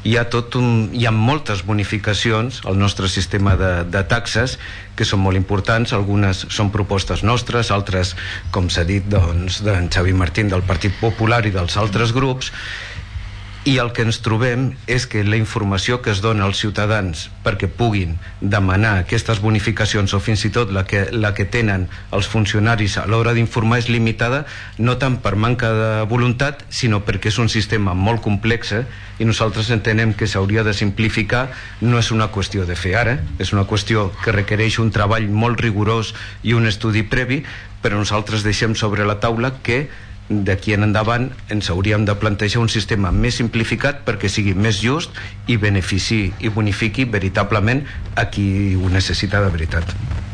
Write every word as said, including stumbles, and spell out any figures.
hi ha, tot un, hi ha moltes bonificacions al nostre sistema de, de taxes que són molt importants. Algunes són propostes nostres, altres, com s'ha dit, doncs, d'en Xavi Martín del Partit Popular i dels altres grups. I el que ens trobem és que la informació que es dona als ciutadans perquè puguin demanar aquestes bonificacions, o fins i tot la que, la que tenen els funcionaris a l'hora d'informar, és limitada, no tant per manca de voluntat, sinó perquè és un sistema molt complex, eh? I nosaltres entenem que s'hauria de simplificar. No és una qüestió de fer ara, és una qüestió que requereix un treball molt rigorós i un estudi previ, però nosaltres deixem sobre la taula que d'aquí en endavant ens hauríem de plantejar un sistema més simplificat perquè sigui més just i benefici i bonifiqui veritablement a qui ho necessita de veritat.